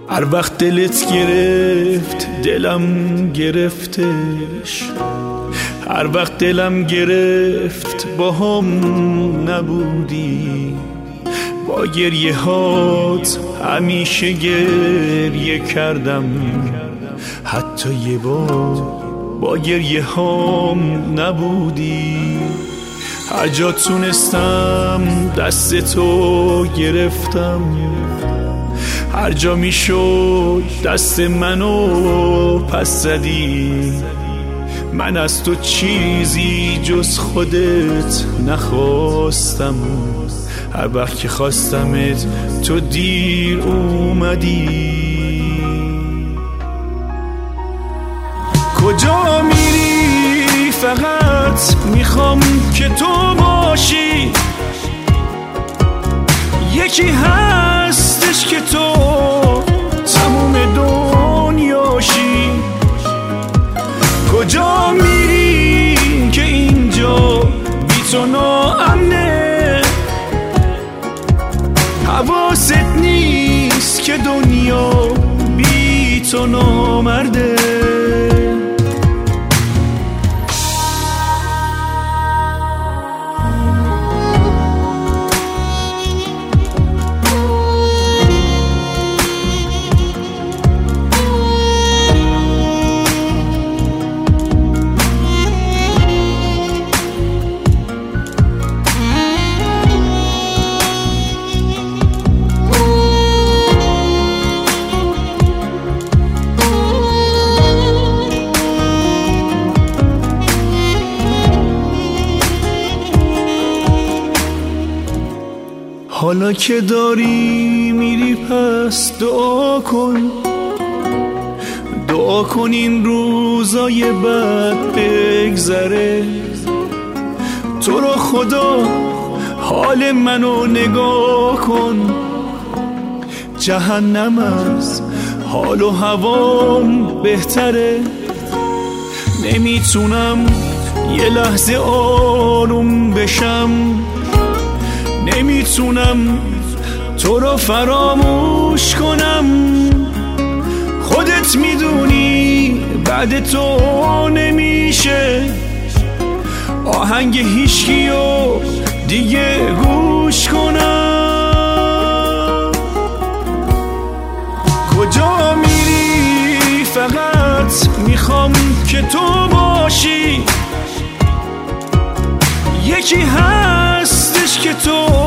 هر وقت دلت گرفت دلم گرفتش، هر وقت دلم گرفت با هم نبودی. با گریه هات همیشه گریه کردم، حتی یه بار با گریه هام نبودی. هر جا تونستم دست تو گرفتم، هر جا میشد دست منو پس زدی. من از تو چیزی جز خودت نخواستم، هر وقت که خواستمت تو دیر اومدی. کجا میری؟ فقط میخوام که تو باشی. یکی هستش که تو تموم دنیاشی. کجا میری که اینجا بی تو ناامنه؟ حواست نیست که دنیا بی تو نامرده. حالا که داری میری پس دعا کن، دعا کن این روزای بد بگذره. تو رو خدا حال منو نگاه کن، جهنم از حال و هوام بهتره. نمیتونم یه لحظه آروم بشم، نمیتونم تو رو فراموش کنم. خودت میدونی بعد تو نمیشه آهنگ هیچکیو دیگه گوش کنم. کجا میری؟ فقط میخوام که تو باشی. یکی هستش که تو